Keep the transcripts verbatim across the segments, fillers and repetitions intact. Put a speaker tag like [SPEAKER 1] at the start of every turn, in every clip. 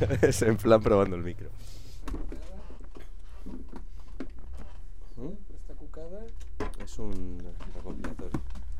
[SPEAKER 1] Es en plan probando el micro.
[SPEAKER 2] ¿Esta cucada?
[SPEAKER 1] Es un recopilatorio.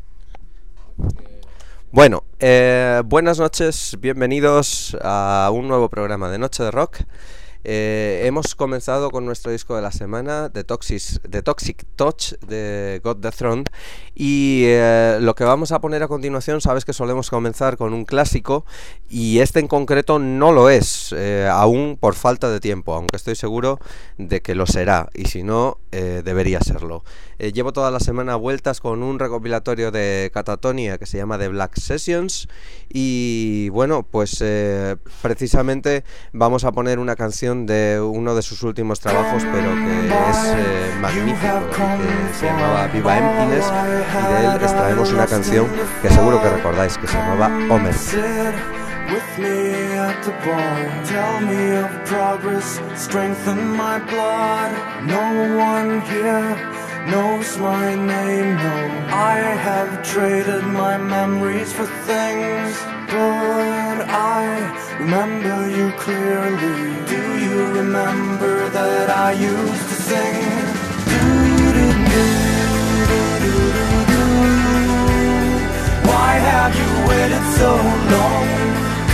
[SPEAKER 1] Bueno, eh, buenas noches, bienvenidos a un nuevo programa de Noche de Rock. Eh, hemos comenzado con nuestro disco de la semana, The Toxic, The Toxic Touch de God the Throne, y eh, lo que vamos a poner a continuación, sabes que solemos comenzar con un clásico, y este en concreto no lo es, eh, aún por falta de tiempo, aunque estoy seguro de que lo será, y si no, eh, debería serlo. Eh, llevo toda la semana a vueltas con un recopilatorio de Catatonia que se llama The Black Sessions, y bueno, pues eh, precisamente vamos a poner una canción de uno de sus últimos trabajos, pero que es eh, magnífico, que se llamaba Viva Emptiness, y de él extraemos una canción que seguro que recordáis, que se llamaba Homer.
[SPEAKER 3] With me at the bar, tell me of progress, strengthen my blood. No one here knows my name, no. I have traded my memories for things, but I remember you clearly. Do you remember that I used to sing? Why have you waited so long?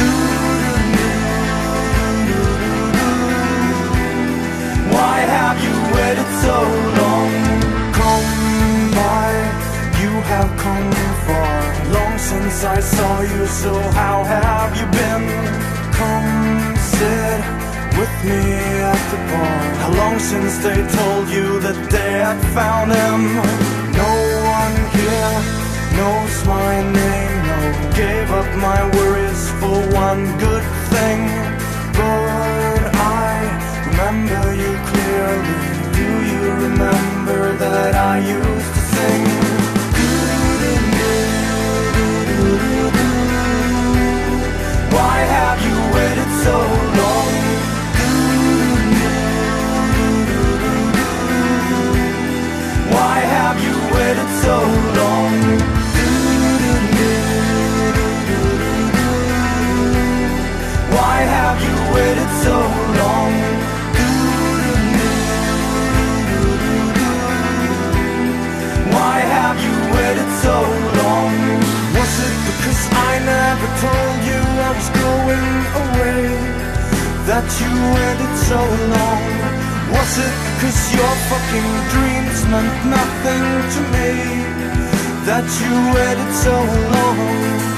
[SPEAKER 3] Why have you waited so long? Come by, you have come far. Long since I saw you, so how have you been? Come sit with me at the bar. How long since they told you that they had found him? No one here knows my name, no. Gave up my worries for one good thing, but I remember you clearly. Do you remember that I used to sing? Why have you waited so long? Why have you waited so long? Why have you waited so long? Why have you waited so long? Was it because I never told you I was going away that you waited so long? Was it because your fucking dreams meant nothing to me that you waited so long?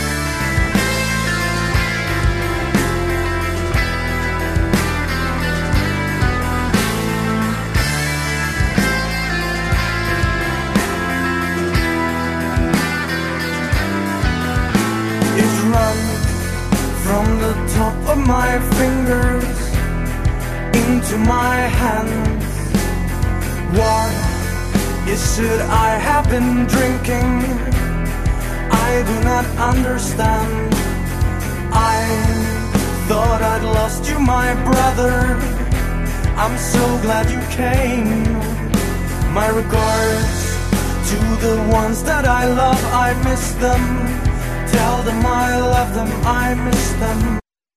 [SPEAKER 3] From the top of my fingers into my hands. What is it I have been drinking? I do not understand. I thought I'd lost you, my brother. I'm so glad you came. My regards to the ones that I love, I miss them. Tell them I love them, I miss them.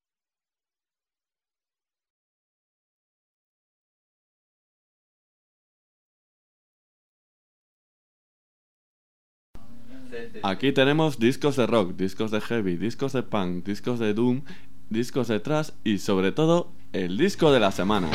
[SPEAKER 4] Aquí tenemos discos de rock, discos de heavy, discos de punk, discos de doom, discos de thrash y sobre todo el disco de la semana.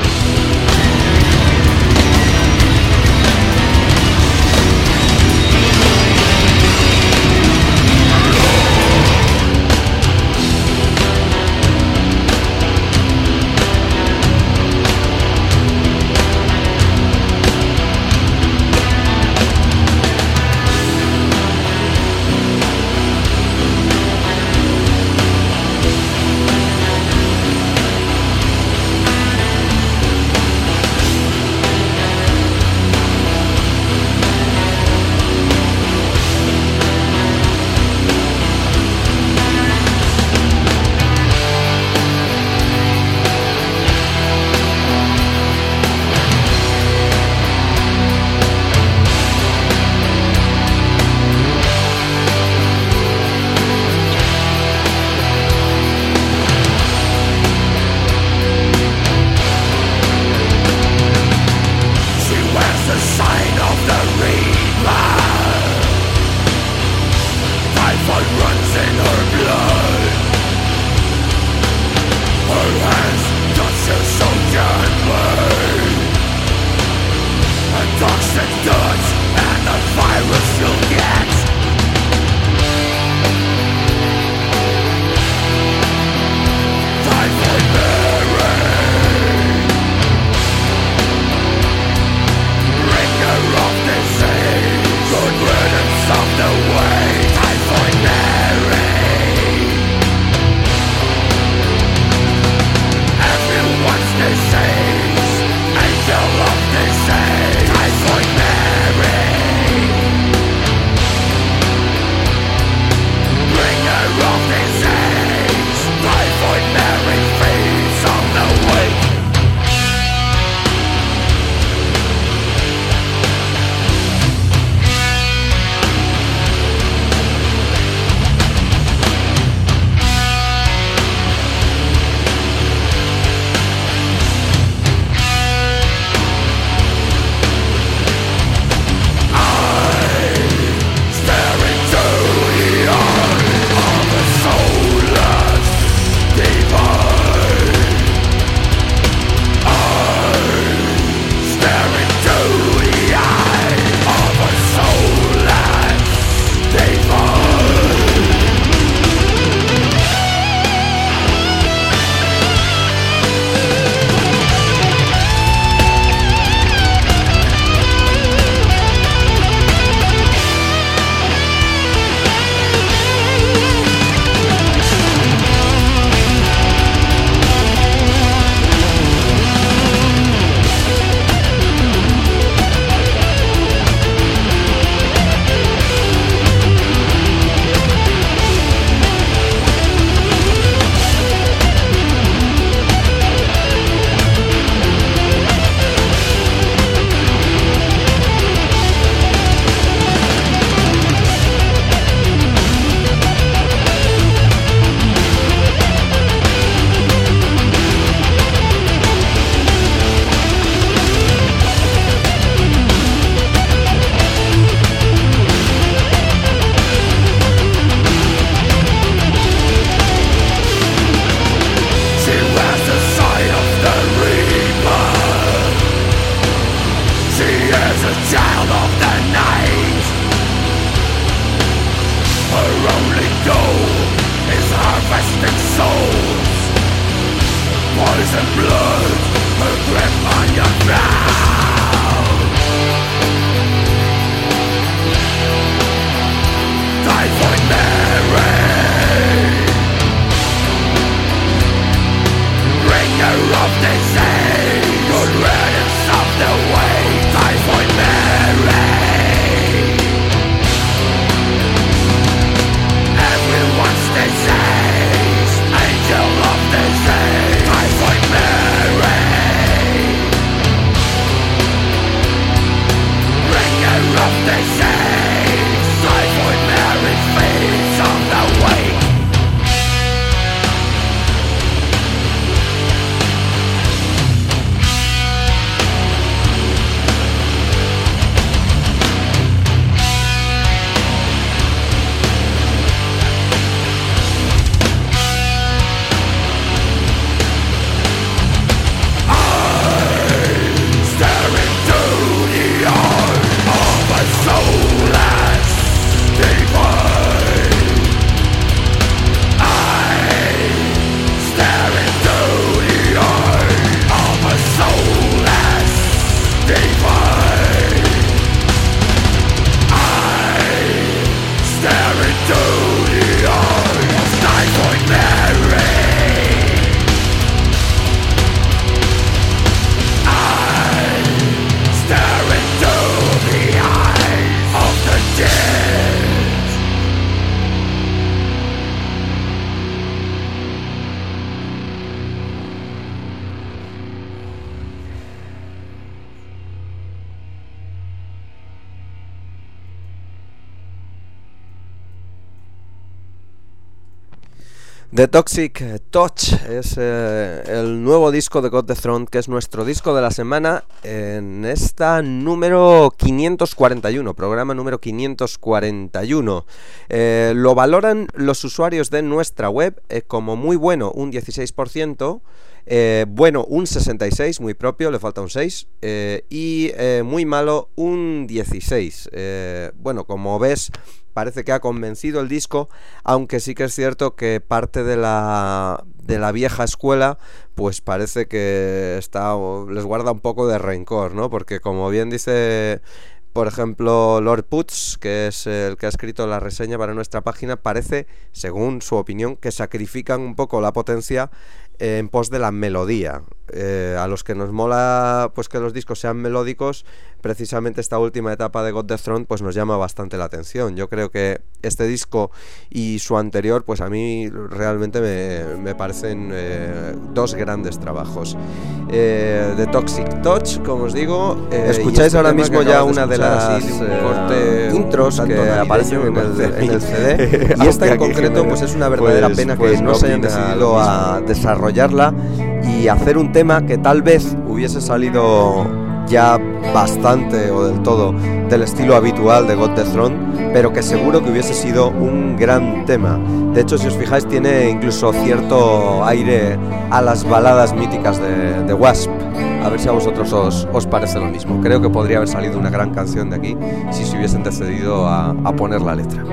[SPEAKER 1] The Toxic Touch es eh, el nuevo disco de Got the Throne, que es nuestro disco de la semana en esta número quinientos cuarenta y uno, programa número quinientos cuarenta y uno. Eh, lo valoran los usuarios de nuestra web eh, como muy bueno un dieciséis por ciento, eh, bueno un sesenta y seis por ciento, muy propio, le falta un seis por ciento, eh, y eh, muy malo un dieciséis por ciento. Eh, bueno, como ves, parece que ha convencido el disco, aunque sí que es cierto que parte de la, de la vieja escuela pues parece que está, les guarda un poco de rencor, ¿no? Porque como bien dice, por ejemplo, Lord Putz, que es el que ha escrito la reseña para nuestra página, parece, según su opinión, que sacrifican un poco la potencia eh, en pos de la melodía. Eh, a los que nos mola pues que los discos sean melódicos, precisamente esta última etapa de Got the Throne pues nos llama bastante la atención. Yo creo que este disco y su anterior pues a mí realmente me, me parecen eh, dos grandes trabajos. eh, The Toxic Touch, como os digo, eh, escucháis este ahora mismo ya una de las eh, intros que aparecen en el, en el C D y esta en concreto pues es una verdadera pues, pena pues que no se hayan decidido a desarrollarla y hacer un tema que tal vez hubiese salido ya bastante o del todo del estilo habitual de Got the Throne, pero que seguro que hubiese sido un gran tema. De hecho, si os fijáis, tiene incluso cierto aire a las baladas míticas de, de Wasp. A ver si a vosotros os, os parece lo mismo. Creo que podría haber salido una gran canción de aquí si se hubiesen decidido a, a poner la letra.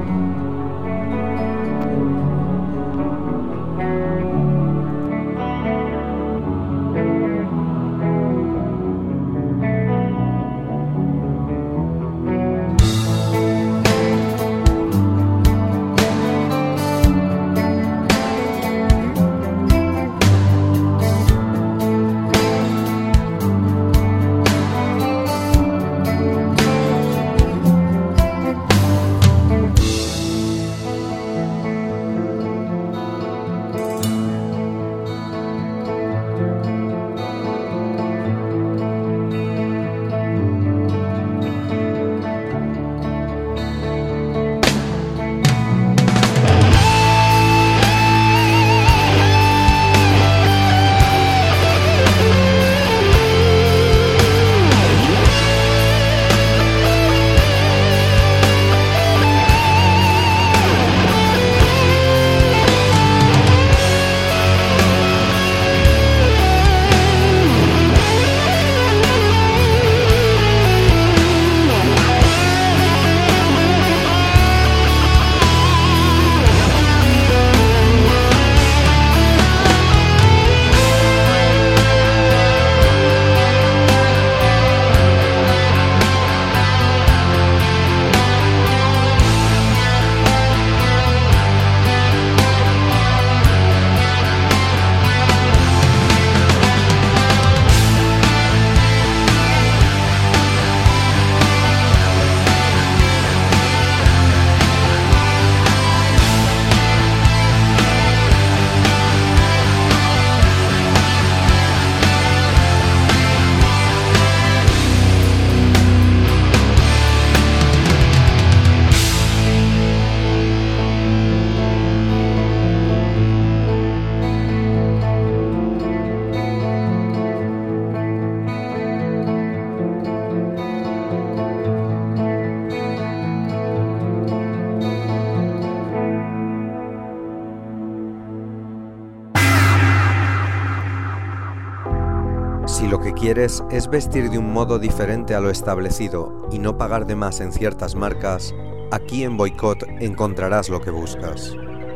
[SPEAKER 1] Si lo que quieres es vestir de un modo diferente a lo establecido y no pagar de más en ciertas marcas, aquí en Boycott encontrarás lo que buscas.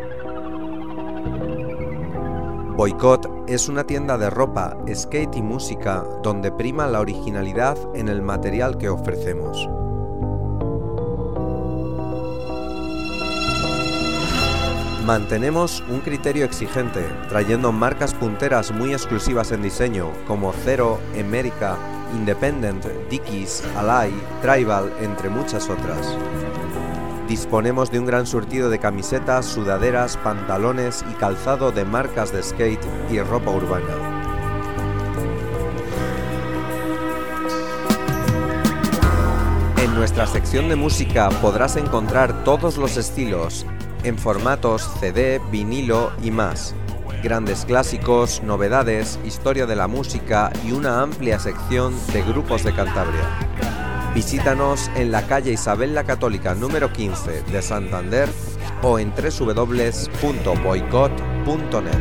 [SPEAKER 1] Boycott es una tienda de ropa, skate y música donde prima la originalidad en el material que ofrecemos. Mantenemos un criterio exigente, trayendo marcas punteras muy exclusivas en diseño, como Zero, Emerica, Independent, Dickies, Ally, Tribal, entre muchas otras. Disponemos de un gran surtido de camisetas, sudaderas, pantalones y calzado de marcas de skate y ropa urbana. En nuestra sección de música podrás encontrar todos los estilos, en formatos C D, vinilo y más. Grandes clásicos, novedades, historia de la música y una amplia sección de grupos de Cantabria. Visítanos en la calle Isabel la Católica número quince de Santander o en doble u doble u doble u punto boicot punto net.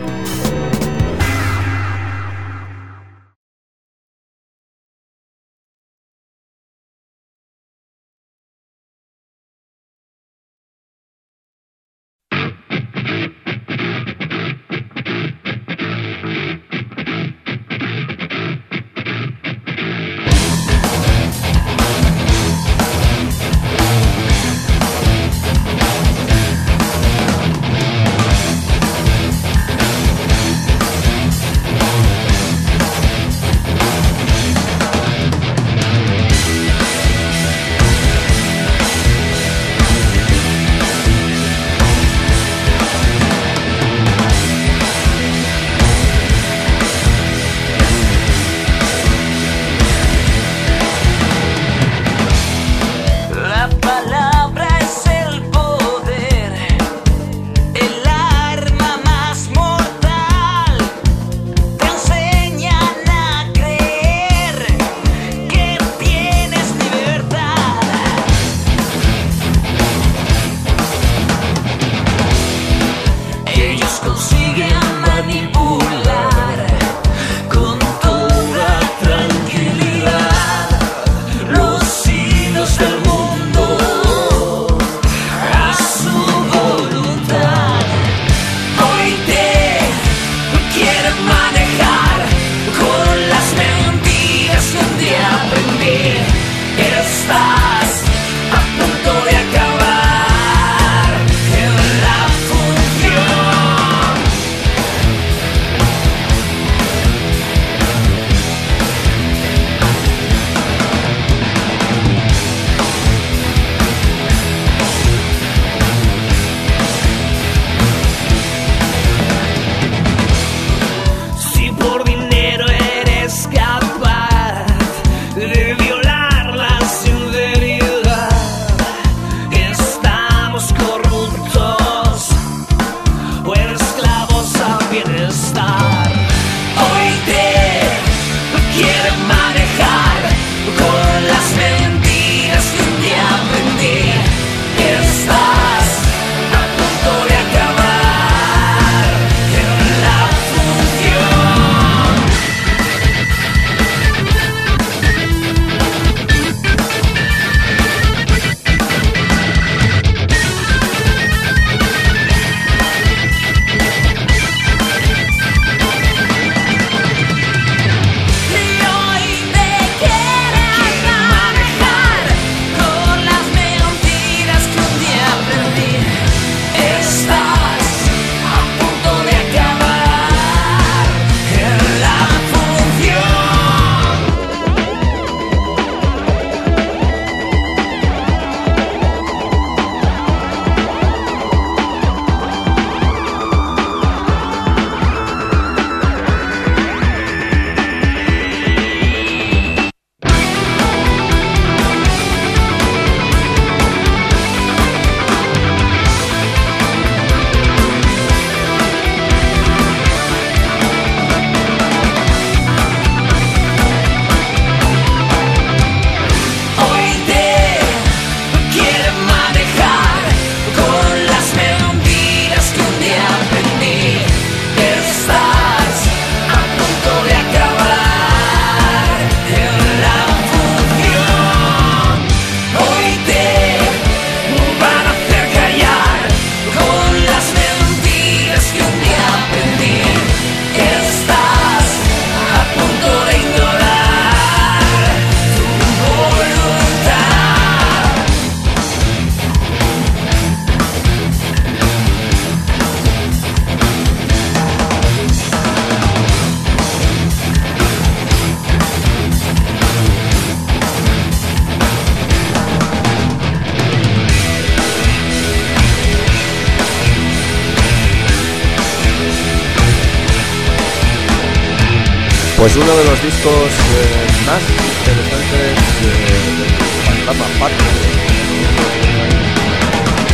[SPEAKER 1] Pues uno de los discos eh, más interesantes eh, del panorama punk,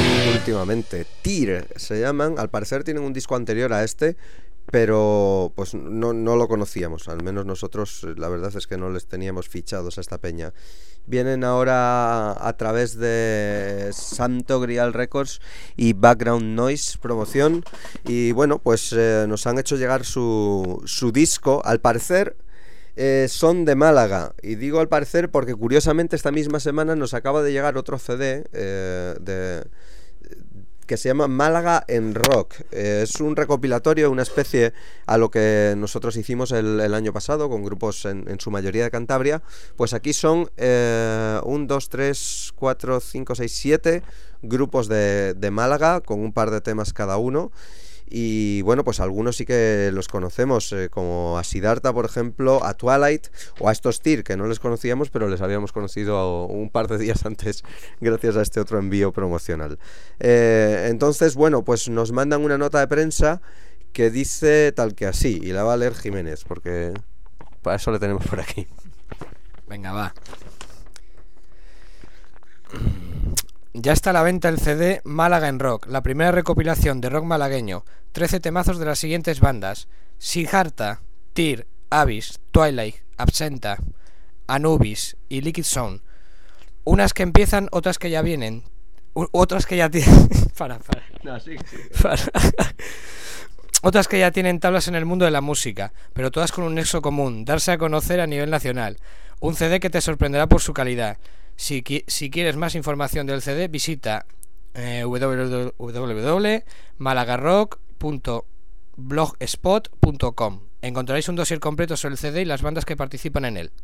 [SPEAKER 1] últimamente. Tyr se llaman, al parecer tienen un disco anterior a este, pero pues no, no lo conocíamos, al menos nosotros la verdad es que no les teníamos fichados a esta peña. Vienen ahora a través de Santo Grial Records y Background Noise Promoción, y bueno, pues eh, nos han hecho llegar su, su disco. Al parecer eh, son de Málaga, y digo al parecer porque curiosamente esta misma semana nos acaba de llegar otro C D eh, de... que se llama Málaga en Rock. Eh, es un recopilatorio, una especie a lo que nosotros hicimos el, el año pasado con grupos en, en su mayoría de Cantabria. Pues aquí son eh, un, dos, tres, cuatro, cinco, seis, siete grupos de, de Málaga con un par de temas cada uno. Y bueno, pues algunos sí que los conocemos, eh, como a Siddhartha, por ejemplo, a Twilight o a estos Tyr, que no les conocíamos, pero les habíamos conocido un par de días antes gracias a este otro envío promocional. Eh, entonces, bueno, pues nos mandan una nota de prensa que dice tal que así, y la va a leer Jiménez, porque para eso le tenemos por aquí.
[SPEAKER 2] Venga, va. Ya está a la venta el C D Málaga en Rock, la primera recopilación de rock malagueño. trece temazos de las siguientes bandas: Siddhartha, Tyr, Abyss, Twilight, Absenta, Anubis y Liquid Sound. Unas que empiezan, otras que ya vienen, u- otras que ya tienen... para, para.
[SPEAKER 1] No, sí, sí.
[SPEAKER 2] para. Otras que ya tienen tablas en el mundo de la música, pero todas con un nexo común: darse a conocer a nivel nacional. Un C D que te sorprenderá por su calidad. Si, qui- si quieres más información del C D, visita eh, w w w punto malagarrock punto blogspot punto com. Encontraréis un dossier completo sobre el C D y las bandas que participan en él.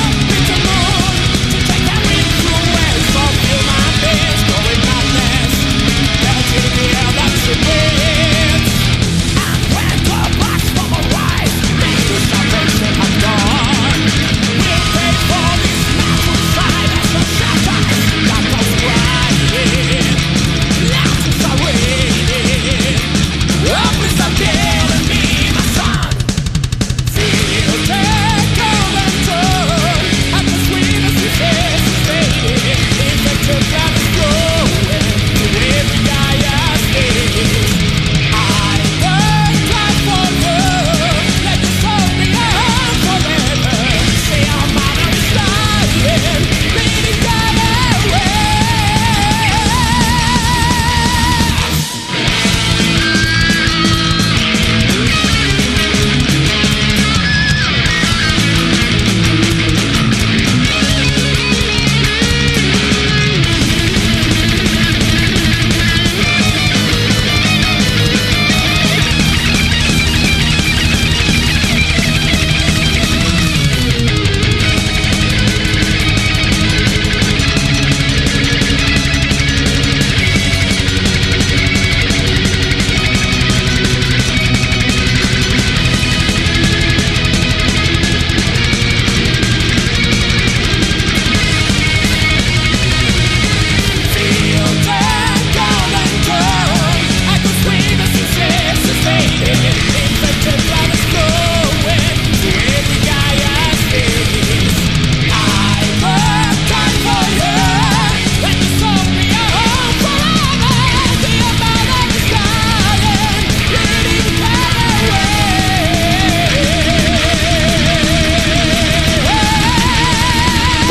[SPEAKER 5] Going madness.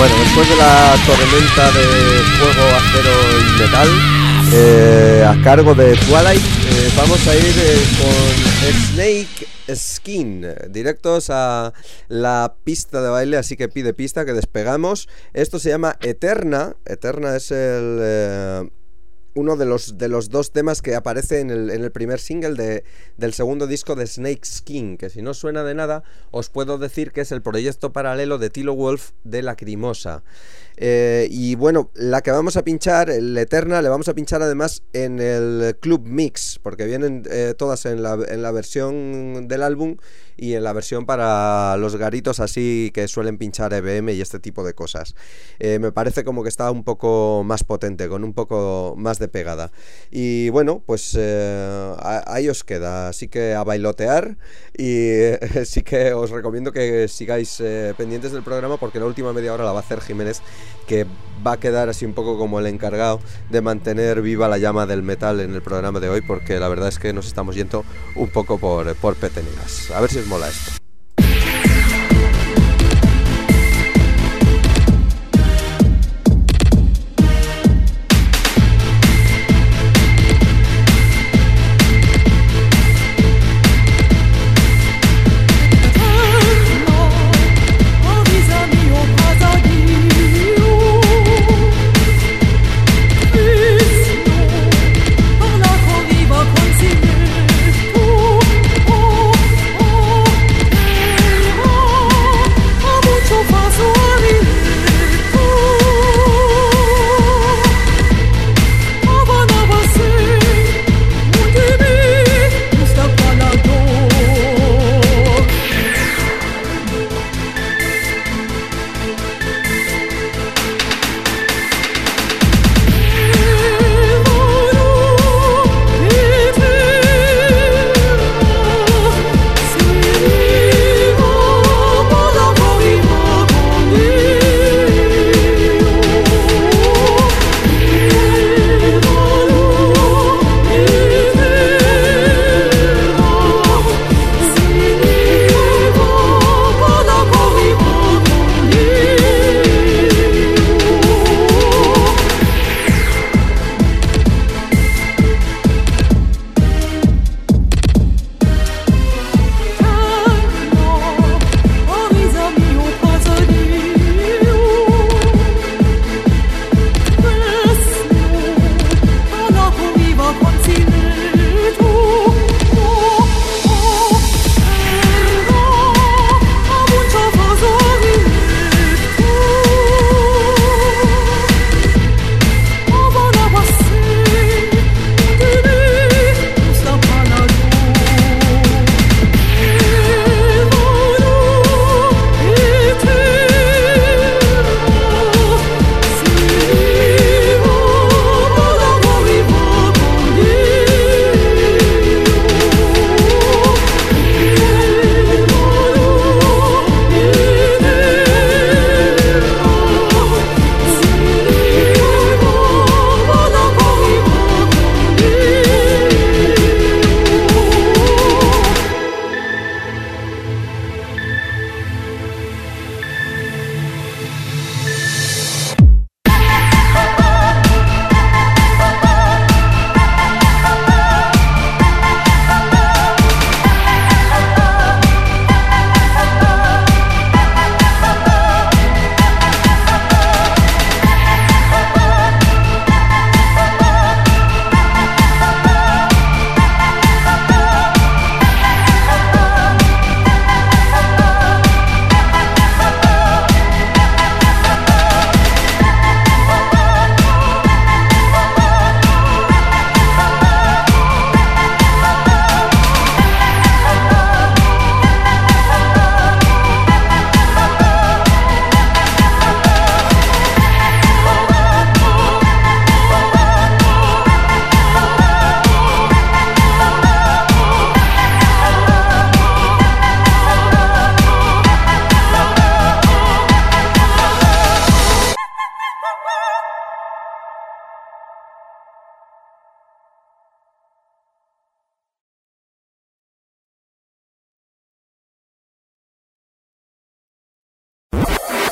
[SPEAKER 1] Bueno, después de la tormenta de fuego, acero y metal, eh, a cargo de Twilight, eh, vamos a ir eh, con Snake Skin, directos a la pista de baile, así que pide pista, que despegamos. Esto se llama Eterna. Eterna es el... Eh, uno de los, de los dos temas que aparece en el, en el primer single de, del segundo disco de Snake Skin, que si no suena de nada, os puedo decir que es el proyecto paralelo de Tilo Wolf de Lacrimosa. Eh, y bueno, la que vamos a pinchar, el Eterna, le vamos a pinchar además en el Club Mix, porque vienen eh, todas en la, en la versión del álbum y en la versión para los garitos así que suelen pinchar E B M y este tipo de cosas. Eh, me parece como que está un poco más potente, con un poco más de pegada. Y bueno, pues eh, ahí os queda, así que a bailotear, y eh, sí que os recomiendo que sigáis eh, pendientes del programa, porque la última media hora la va a hacer Jiménez, que va a quedar así un poco como el encargado de mantener viva la llama del metal en el programa de hoy, porque la verdad es que nos estamos yendo un poco por, por peteneras. A ver si os mola esto.
[SPEAKER 5] Oh, oh, oh.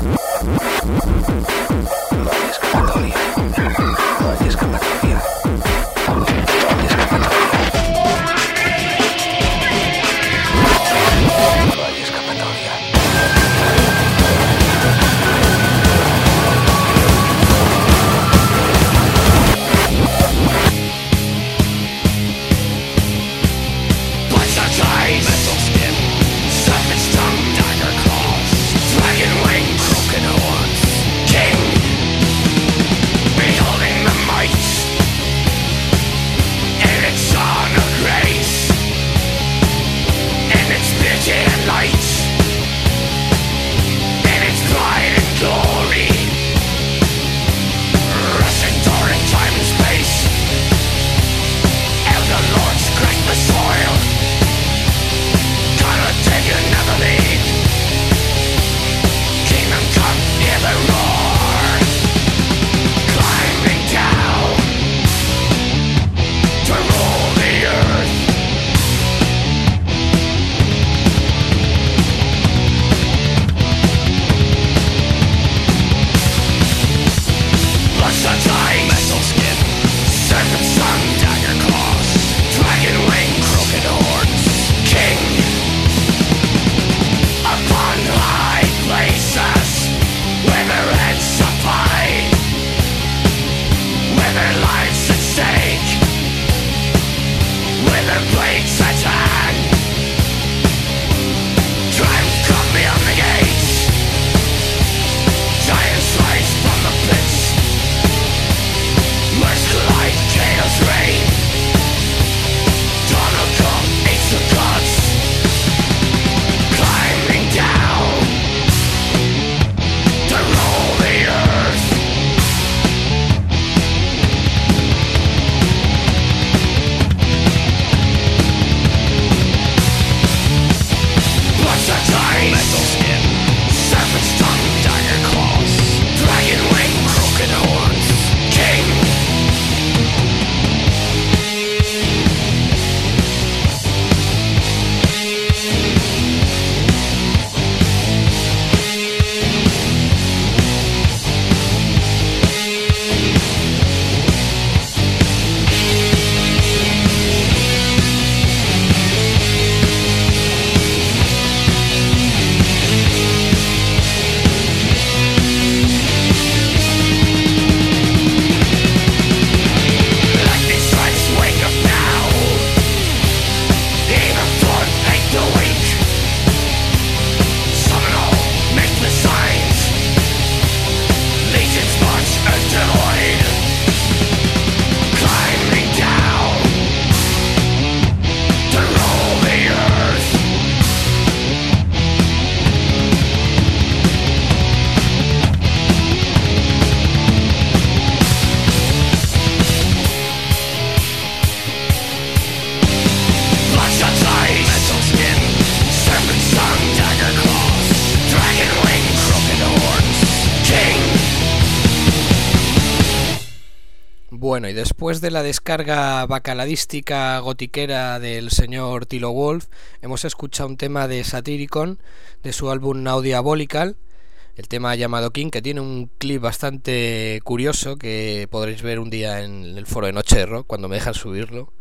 [SPEAKER 2] Bueno, y después de la descarga bacaladística gotiquera del señor Tilo Wolf, hemos escuchado un tema de Satyricon, de su álbum Now Diabolical, el tema llamado King, que tiene un clip bastante curioso que podréis ver un día en el foro de Noche de Rock, cuando me dejan subirlo.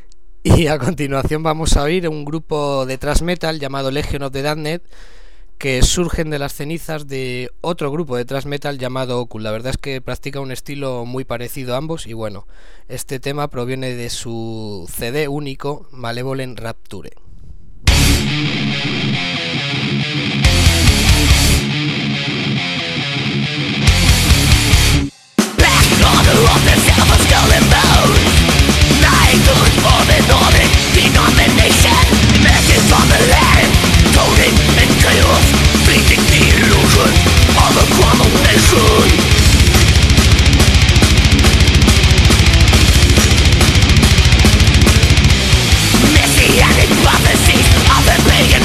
[SPEAKER 2] Y a continuación vamos a oír un grupo de thrash metal llamado Legion of the Damned, que surgen de las cenizas de otro grupo de thrash metal llamado Occult. La verdad es que practica un estilo muy parecido a ambos, y bueno, este tema proviene de su C D único Malevolent Rapture.
[SPEAKER 5] Fleeting the illusion of a crumbled nation. Messianic prophecies of the pagan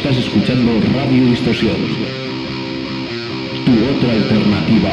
[SPEAKER 6] Estás escuchando Radio Distorsión, tu otra alternativa.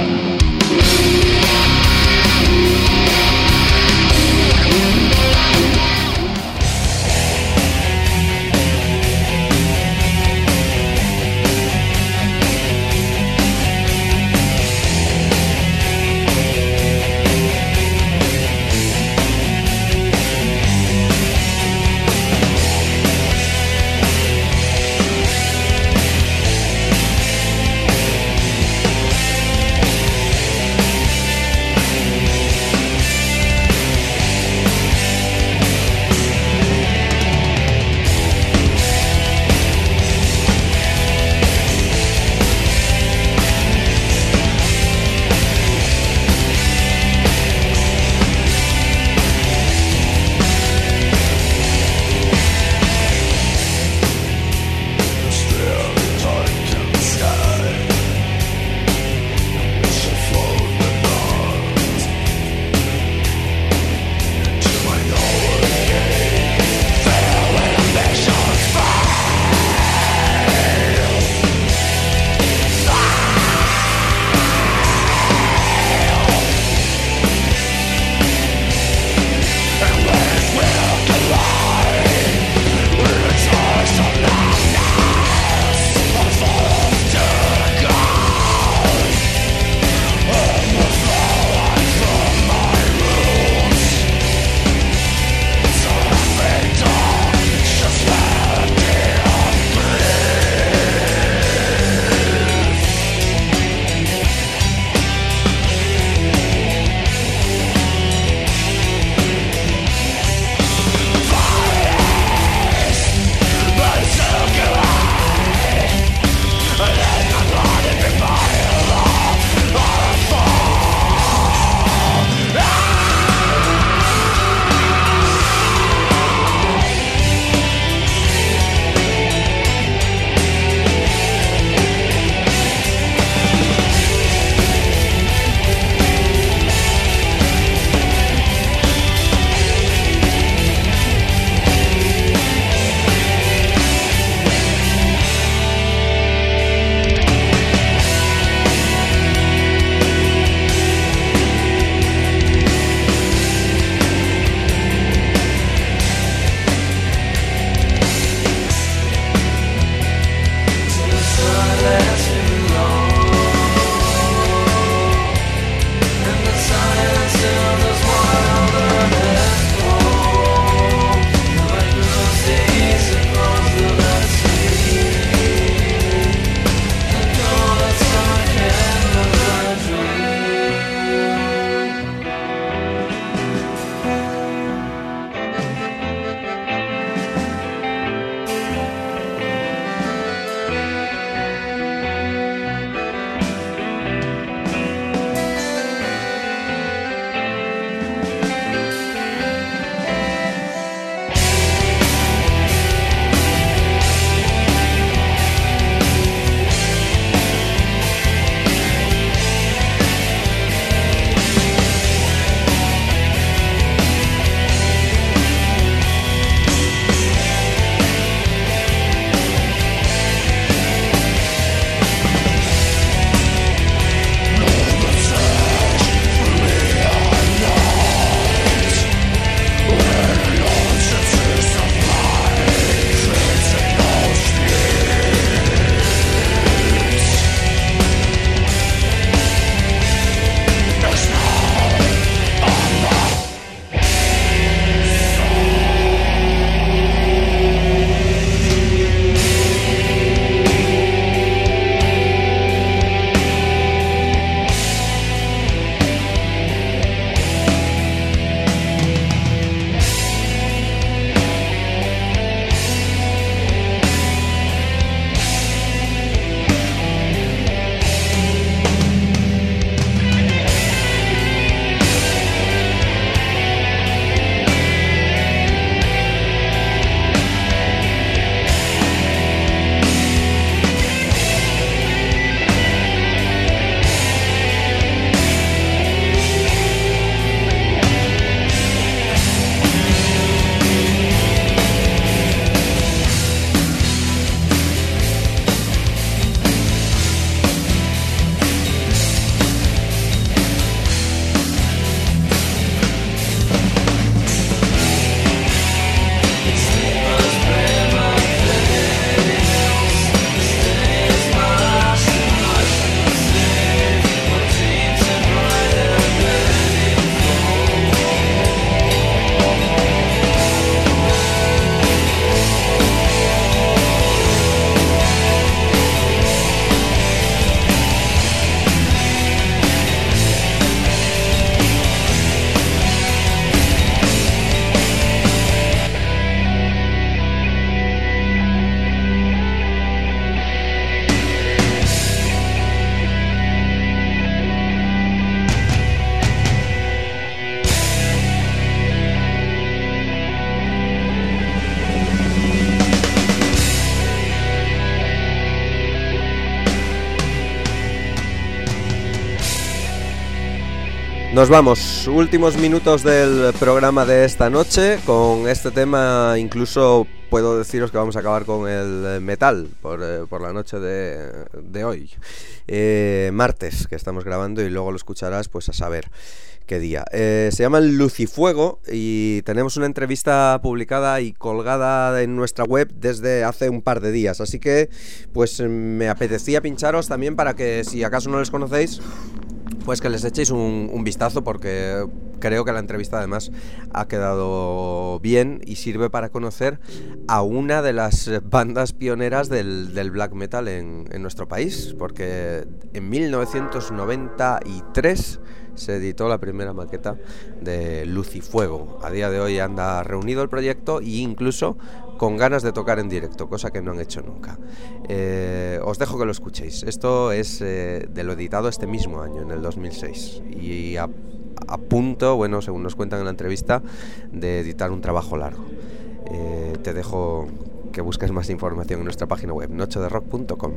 [SPEAKER 1] nos vamos. Últimos minutos del programa de esta noche. Con este tema incluso puedo deciros que vamos a acabar con el metal por, eh, por la noche de, de hoy. Eh, martes, que estamos grabando, y luego lo escucharás pues a saber qué día. Eh, se llaman Lucifuego y tenemos una entrevista publicada y colgada en nuestra web desde hace un par de días. Así que pues me apetecía pincharos también para que, si acaso no les conocéis, pues que les echéis un, un vistazo, porque creo que la entrevista además ha quedado bien y sirve para conocer a una de las bandas pioneras del, del black metal en, en nuestro país, porque en mil novecientos noventa y tres se editó la primera maqueta de Lucifuego. A día de hoy anda reunido el proyecto e incluso con ganas de tocar en directo, cosa que no han hecho nunca. Eh, os dejo que lo escuchéis. Esto es eh, de lo editado este mismo año, en el dos mil seis, y a, a punto, bueno, según nos cuentan en la entrevista, de editar un trabajo largo. Eh, te dejo que busques más información en nuestra página web, noche de rock punto com.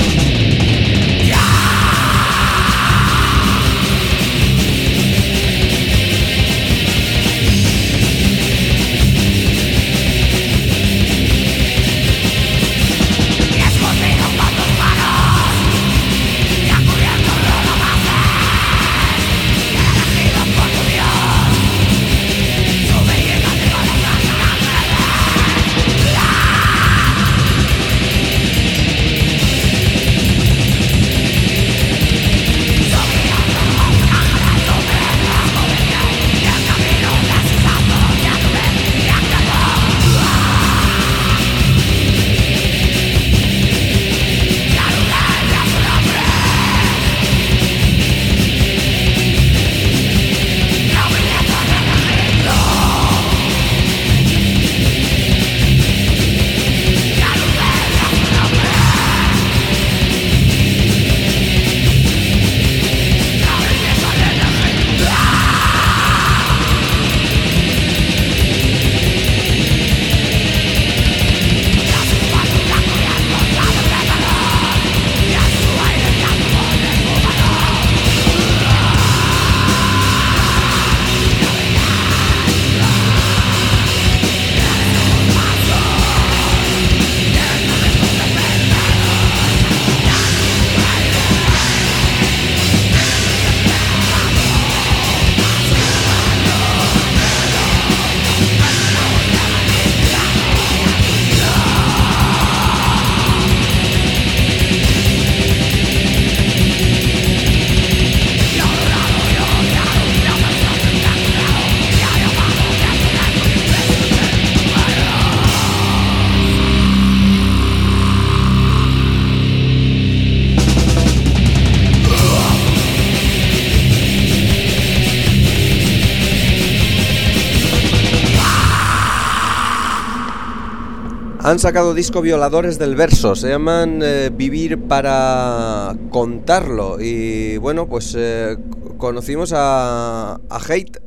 [SPEAKER 1] Han sacado disco Violadores del Verso, se llaman eh, Vivir para contarlo. Y bueno, pues eh, conocimos a, a Hate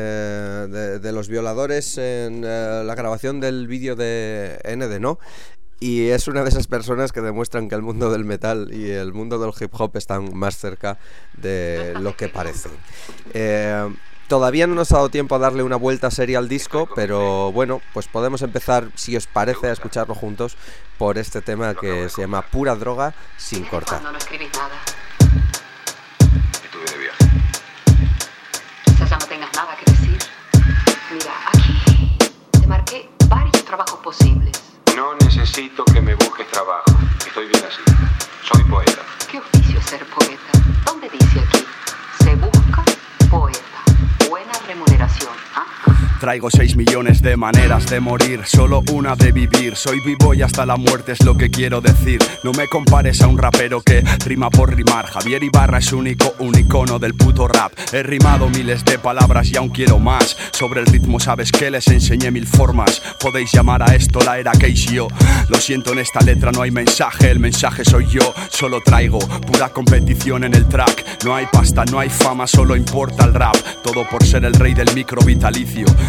[SPEAKER 1] eh, de, de los Violadores en eh, la grabación del vídeo de N D No. Y es una de esas personas que demuestran que el mundo del metal y el mundo del hip hop están más cerca de lo que parecen. Eh, Todavía no nos ha dado tiempo a darle una vuelta seria al disco, pero bueno, pues podemos empezar, si os parece, a escucharlo juntos por este tema que se llama Pura Droga Sin Cortar.
[SPEAKER 7] No, no escribís nada.
[SPEAKER 8] Estuve de viaje.
[SPEAKER 7] Quizás ya no tengas nada que decir. Mira, aquí te marqué varios trabajos posibles.
[SPEAKER 8] No necesito que me busques trabajo. Estoy bien así. Soy poeta.
[SPEAKER 7] ¿Qué oficio es ser poeta? ¿Dónde dice aquí? Se busca poeta. Buena remuneración, ¿ah?
[SPEAKER 9] Traigo seis millones de maneras de morir, solo una de vivir. Soy vivo y hasta la muerte es lo que quiero decir. No me compares a un rapero que rima por rimar. Javier Ibarra es único, un icono del puto rap. He rimado miles de palabras y aún quiero más. Sobre el ritmo sabes que les enseñé mil formas. Podéis llamar a esto la era K C O. Lo siento, en esta letra no hay mensaje, el mensaje soy yo. Solo traigo pura competición en el track. No hay pasta, no hay fama, solo importa el rap. Todo por ser el rey del micro vitalicio.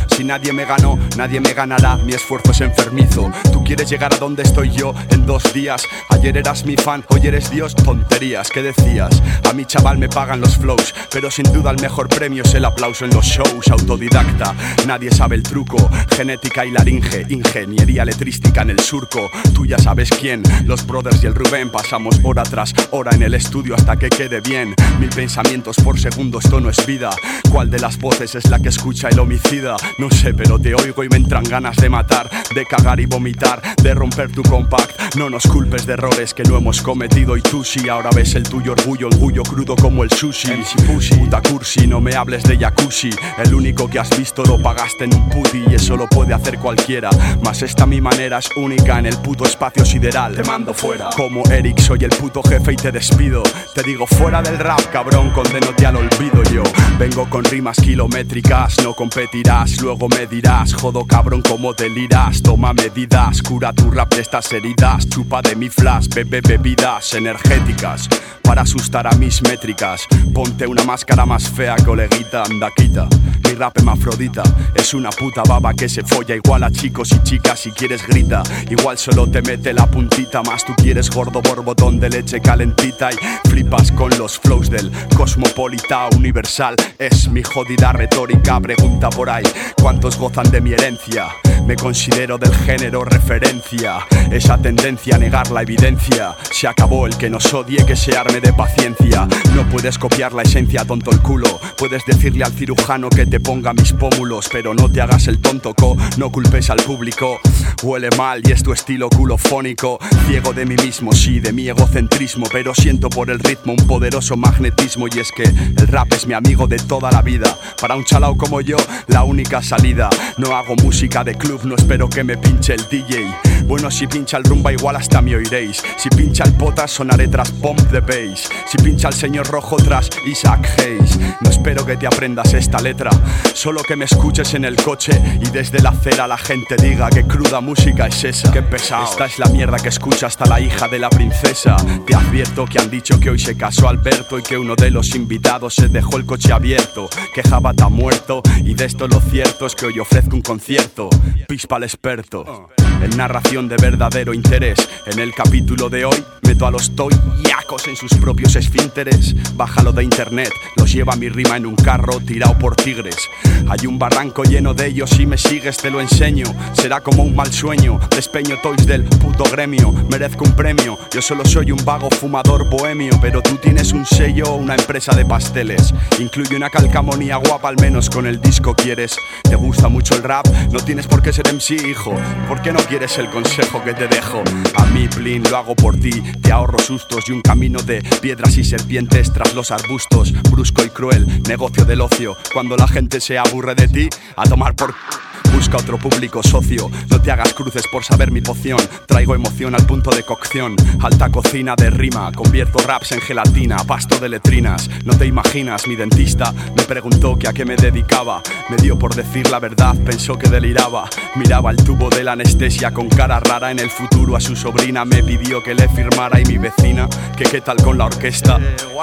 [SPEAKER 9] Si nadie me ganó, nadie me ganará, mi esfuerzo es enfermizo. Tú quieres llegar a donde estoy yo en dos días. Ayer eras mi fan, hoy eres Dios. Tonterías, ¿qué decías? A mi chaval me pagan los flows, pero sin duda el mejor premio es el aplauso en los shows. Autodidacta, nadie sabe el truco. Genética y laringe, ingeniería letrística en el surco. Tú ya sabes quién, los brothers y el Rubén. Pasamos hora tras hora en el estudio hasta que quede bien. Mil pensamientos por segundo, esto no es vida. ¿Cuál de las voces es la que escucha el homicida? No sé, pero te oigo y me entran ganas de matar, de cagar y vomitar, de romper tu compact. No nos culpes de errores que no hemos cometido y tú sí. Ahora ves el tuyo orgullo, orgullo crudo como el sushi. M C Pussy, puta cursi, no me hables de jacuzzi. El único que has visto lo pagaste en un puti y eso lo puede hacer cualquiera. Mas esta mi manera es única en el puto espacio sideral. Te mando fuera. Como Eric soy el puto jefe y te despido. Te digo fuera del rap, cabrón, condénote al olvido yo. Vengo con rimas kilométricas, no competirás, luego me dirás, jodo cabrón cómo deliras. Toma medidas, cura tu rap de estas heridas. Chupa de mi flash, bebe bebidas energéticas para asustar a mis métricas. Ponte una máscara más fea, coleguita, anda quita. Mi rap hermafrodita es una puta baba que se folla igual a chicos y chicas. Si quieres grita, igual solo te mete la puntita. Más tú quieres gordo borbotón de leche calentita y flipas con los flows del cosmopolita universal. Es mi jodida retórica, pregunta por ahí ¿cuántos gozan de mi herencia? Me considero del género referencia. Esa tendencia a negar la evidencia. Se acabó el que nos odie, que se arme de paciencia. No puedes copiar la esencia, tonto el culo. Puedes decirle al cirujano que te ponga mis pómulos, pero no te hagas el tonto, co. No culpes al público. Huele mal y es tu estilo culofónico. Ciego de mí mismo, sí, de mi egocentrismo, pero siento por el ritmo un poderoso magnetismo. Y es que el rap es mi amigo de toda la vida. Para un chalao como yo, la única salida. No hago música de club, no espero que me pinche el D J. Bueno, si pincha el rumba igual hasta me oiréis. Si pincha el potas sonaré tras Pump the Bass. Si pincha el señor rojo tras Isaac Hayes. No espero que te aprendas esta letra, solo que me escuches en el coche y desde la acera la gente diga que cruda música es esa. Qué pesado. Esta es la mierda que escucha hasta la hija de la princesa. Te advierto que han dicho que hoy se casó Alberto y que uno de los invitados se dejó el coche abierto. Que Jabba está muerto y de esto lo cierto es que hoy ofrezco un concierto. Pispa al experto. En narración de verdadero interés. En el capítulo de hoy meto a los toyacos en sus propios esfínteres. Bájalo de internet, los lleva mi rima en un carro tirado por tigres. Hay un barranco lleno de ellos, si me sigues te lo enseño. Será como un mal sueño, despeño toys del puto gremio. Merezco un premio, yo solo soy un vago fumador bohemio. Pero tú tienes un sello o una empresa de pasteles. Incluye una calcamonía guapa, al menos con el disco quieres. ¿Te gusta mucho el rap? No tienes por qué ser M C, hijo. ¿Por qué no quieres el consejo que te dejo? A mí, Plin, lo hago por ti. Te ahorro sustos y un camino de piedras y serpientes tras los arbustos. Brusco y cruel, negocio del ocio. Cuando la gente se aburre de ti, a tomar por... Busca otro público socio. No te hagas cruces por saber mi poción. Traigo emoción al punto de cocción. Alta cocina de rima. Convierto raps en gelatina, pasto de letrinas. No te imaginas, mi dentista me preguntó que a qué me dedicaba. Me dio por decir la verdad, pensó que deliraba. Miraba el tubo de la anestesia con cara rara. En el futuro a su sobrina me pidió que le firmara. Y mi vecina, que qué tal con la orquesta.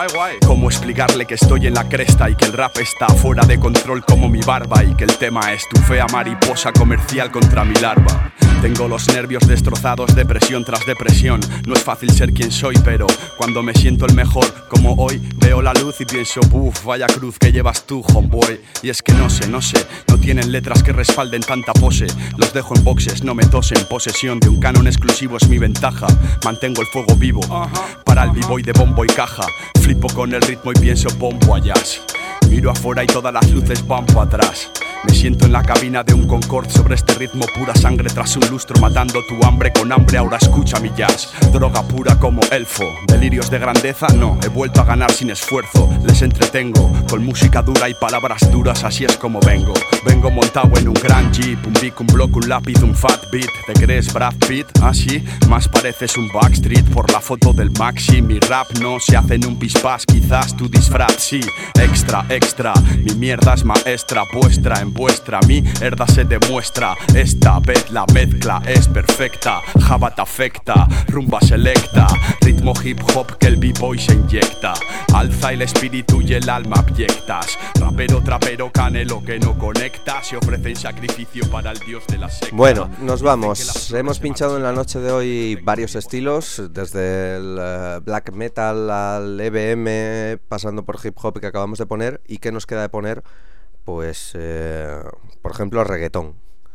[SPEAKER 9] ¿Cómo explicarle que estoy en la cresta y que el rap está fuera de control como mi barba? Y que el tema es tu fea mariposa comercial contra mi larva. Tengo los nervios destrozados, depresión tras depresión. No es fácil ser quien soy, pero cuando me siento el mejor, como hoy, veo la luz y pienso, buf, vaya cruz que llevas tú, homeboy. Y es que no sé, no sé, no tienen letras que respalden tanta pose. Los dejo en boxes, no me tosen. Posesión de un canon exclusivo es mi ventaja. Mantengo el fuego vivo, para el b-boy de bombo y caja. Flipo con el ritmo y pienso bombo a jazz. Miro afuera y todas las luces van para atrás. Me siento en la cabina de un Concorde sobre este ritmo, pura sangre tras un lustro, matando tu hambre con hambre. Ahora escucha mi jazz, droga pura como elfo. Delirios de grandeza, no, he vuelto a ganar sin esfuerzo. Les entretengo con música dura y palabras duras, así es como vengo. Vengo montado en un gran jeep, un beat, un bloque, un lápiz, un fat beat. ¿Te crees Brad Pitt? Así, más pareces un Backstreet por la foto del Maxi. Mi rap no se hace en un pispás, quizás tu disfraz sí. Extra, extra. Mi mierda es maestra, vuestra en vuestra mierda se demuestra. Esta vez la mezcla es perfecta. Java te afecta, rumba selecta. Ritmo hip hop que el b-boy se inyecta. Alza el espíritu y el alma abyectas. Rapero, trapero, canelo que no conecta. Se ofrecen sacrificio para el dios de la secta.
[SPEAKER 1] Bueno, nos vamos. Hemos pinchado en la noche de hoy varios estilos, desde el uh, black metal al E B M, pasando por hip hop que acabamos de poner. ¿Y qué nos queda de poner? Pues, eh, por ejemplo, reggaetón.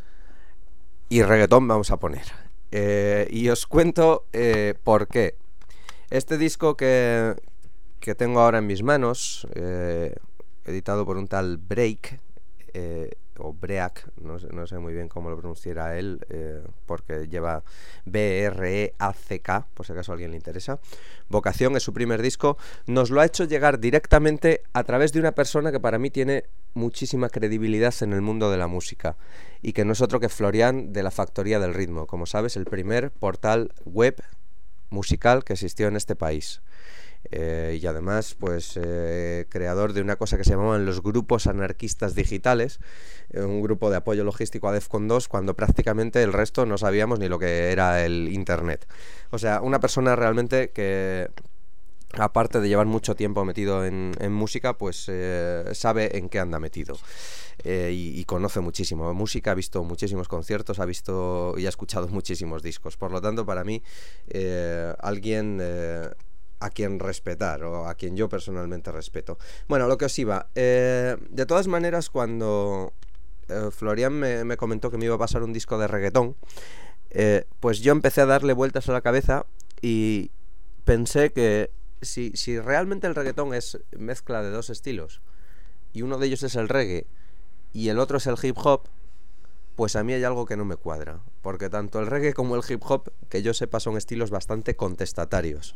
[SPEAKER 1] Y reggaetón vamos a poner. Eh, y os cuento eh, por qué. Este disco que, que tengo ahora en mis manos, eh, editado por un tal Break, eh, o Break, no sé, no sé muy bien cómo lo pronunciará él, eh, porque lleva B R E A C K, por si acaso a alguien le interesa. Vocación es su primer disco. Nos lo ha hecho llegar directamente a través de una persona que para mí tiene muchísima credibilidad en el mundo de la música, y que no es otro que Florian de la Factoría del Ritmo, como sabes, el primer portal web musical que existió en este país. Eh, y además, pues eh, creador de una cosa que se llamaban los grupos anarquistas digitales, eh, un grupo de apoyo logístico a Defcon dos, cuando prácticamente el resto no sabíamos ni lo que era el internet. O sea, una persona realmente que, aparte de llevar mucho tiempo metido en, en música, pues eh, sabe en qué anda metido. Eh, y, y conoce muchísimo música, ha visto muchísimos conciertos, ha visto y ha escuchado muchísimos discos. Por lo tanto, para mí, eh, alguien eh, a quien respetar, o a quien yo personalmente respeto. Bueno, lo que os iba, eh, de todas maneras, cuando eh, Florian me, me comentó que me iba a pasar un disco de reggaetón, eh, pues yo empecé a darle vueltas a la cabeza y pensé que si, si realmente el reggaetón es mezcla de dos estilos, y uno de ellos es el reggae y el otro es el hip hop, pues a mí hay algo que no me cuadra, porque tanto el reggae como el hip hop, que yo sepa, son estilos bastante contestatarios.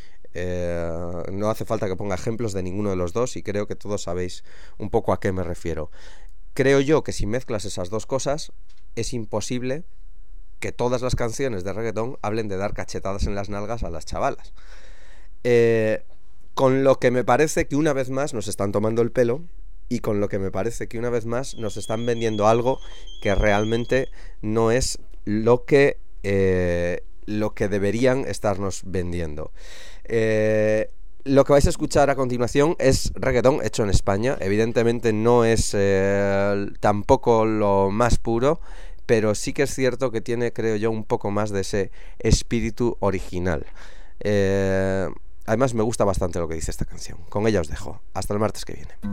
[SPEAKER 1] Eh, no hace falta que ponga ejemplos de ninguno de los dos, y creo que todos sabéis un poco a qué me refiero. Creo yo que si mezclas esas dos cosas, es imposible que todas las canciones de reggaetón hablen de dar cachetadas en las nalgas a las chavalas. Eh, con lo que me parece que una vez más nos están tomando el pelo, y con lo que me parece que una vez más nos están vendiendo algo que realmente no es lo que, eh, lo que deberían estarnos vendiendo. Eh, lo que vais a escuchar a continuación es reggaetón hecho en España. Evidentemente no es eh, tampoco lo más puro, pero sí que es cierto que tiene, creo yo, un poco más de ese espíritu original. Eh, además me gusta bastante lo que dice esta canción. Con ella os dejo. Hasta el martes que viene.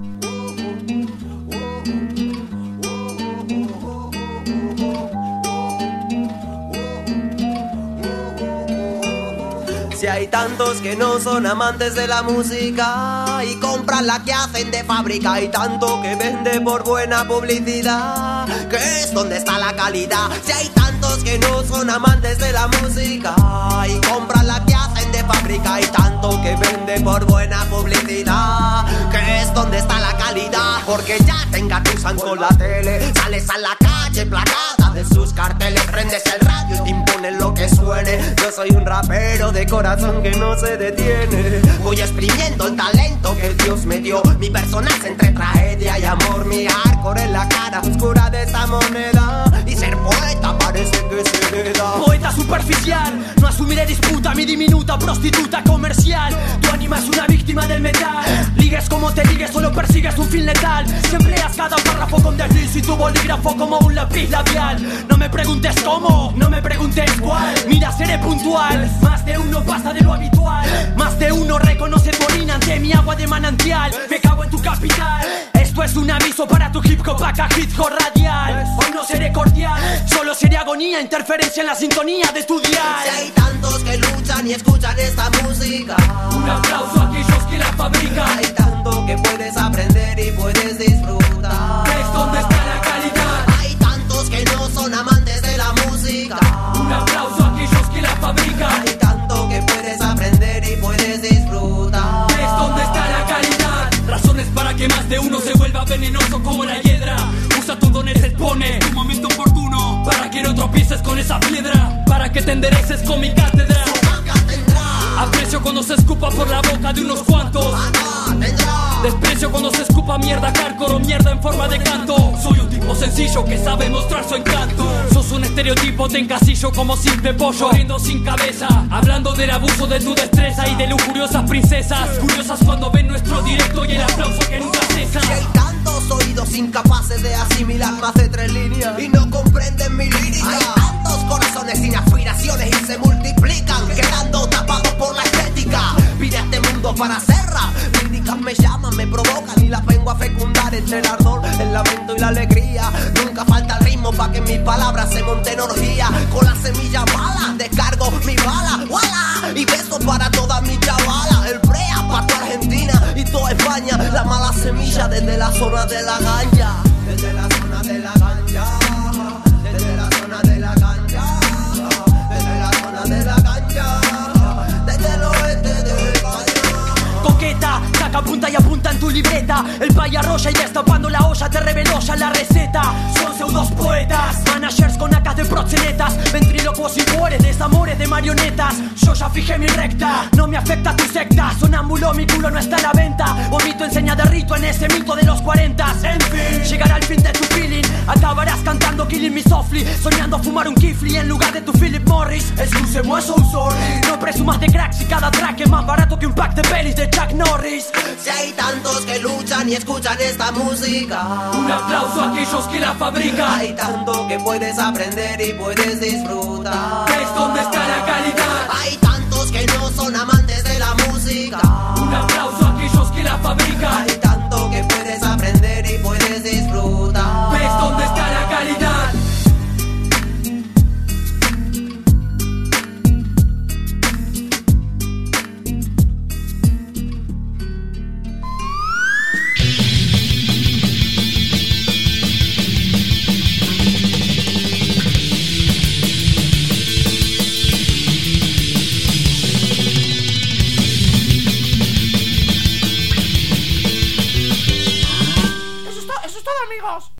[SPEAKER 10] Si hay tantos que no son amantes de la música y compran la que hacen de fábrica, hay tanto que vende por buena publicidad, ¿qué es donde está la calidad? Si hay tantos que no son amantes de la música y compran la que hacen de fábrica, hay tanto que vende por buena publicidad, ¿qué es donde está la calidad? Porque ya te engatusan con la tele, sales a la calle plagada de sus carteles, prendes el radio y te imponen lo que suene. Yo soy un rapero de corazón que no se detiene, voy exprimiendo el talento que Dios me dio. Mi personaje entre tragedia y amor, mi hardcore en la cara oscura de esta moneda, y ser poeta parece que se le da.
[SPEAKER 11] Poeta superficial, no asumiré disputa, mi diminuta prostituta comercial. Tu ánima es una víctima del metal, ligues como te ligues, solo persigues un fin letal. Si empleas cada párrafo con desliz y tu bolígrafo como un lápiz labial. No me preguntes cómo, no me preguntes cuál, mira, seré puntual. Más de uno pasa de lo habitual, más de uno reconoce tu orina ante mi agua de manantial. Me cago en tu capital, esto es un aviso para tu hip hop, acá hip hop radial. Hoy no seré cordial, solo seré agonía, interferencia en la sintonía de tu dial.
[SPEAKER 10] Si hay tantos que luchan y escuchan esta música,
[SPEAKER 11] un aplauso a aquellos que la fabrican.
[SPEAKER 10] Hay tanto que puedes aprender y puedes disfrutar,
[SPEAKER 11] ¿ves dónde está la calidad?
[SPEAKER 10] Hay tantos que no son amantes de la música,
[SPEAKER 11] un aplauso a aquellos que la fabrican.
[SPEAKER 10] Hay tanto que puedes aprender y puedes disfrutar,
[SPEAKER 11] ¿ves dónde está la calidad? Razones para que más de uno se vuelva venenoso como la hiedra. Usa tu don, se expone tu momento oportuno, para que no tropieces con esa piedra, para que te endereces con mi cátedra. Aprecio cuando se escupa por la boca de unos cuantos. Desprecio cuando se escupa mierda hardcore o mierda en forma de canto. Soy un tipo sencillo que sabe mostrar su encanto. Sos un estereotipo, te encasillo como simple pollo, corriendo sin cabeza, hablando del abuso de tu destreza y de lujuriosas princesas, curiosas cuando ven nuestro directo y el aplauso que nunca cesa.
[SPEAKER 10] Si hay tantos oídos incapaces de asimilar más de tres líneas y no comprenden mi lírica. Hay tantos corazones sin aspiraciones y se multiplican, quedando tapados por la estética. Vine a este mundo para hacer rap. Líricas me llaman, me provocan y las vengo a fecundar entre el ardor, el lamento y la alegría. Nunca falta el ritmo pa' que mis palabras se monten orgía. Con la semilla mala descargo mi bala, ¡wala! Y besos para todas mis chavalas. El brea pa' toda Argentina y toda España. La mala semilla desde la zona de la ganja. Desde la zona de la ganja. Desde la zona de la ganja. Desde la zona de la ganja. Desde el oeste de España.
[SPEAKER 11] Coqueta, saca punta y apunta en tu libreta. El paya roya y destapando la olla te reveló ya la receta. Son pseudos poetas, managers con acas de proxenetas, ventrílocos y poeres, desamores de marionetas. Yo ya fijé mi recta, no me afecta tu secta. Sonámbulo, mi culo no está a la venta. Vomito enseña de rito en ese mito de los cuarentas. En fin, llegará el fin de tu feeling. Acabarás cantando Killing Me Softly, soñando fumar un kifli en lugar de tu Philip Morris. Excuse-moi, so sorry. No presumas de crack si cada track es más barato que un pack de pelis de Chuck Norris.
[SPEAKER 10] Si hay tantos que luchan y escuchan esta música,
[SPEAKER 11] un aplauso a aquellos que la fabrican.
[SPEAKER 10] Hay tanto que puedes aprender y puedes disfrutar.
[SPEAKER 11] ¿Ves dónde está la calidad?
[SPEAKER 10] Hay tantos que no son amantes de la música.
[SPEAKER 11] Un aplauso a aquellos que la fabrican.
[SPEAKER 10] Hay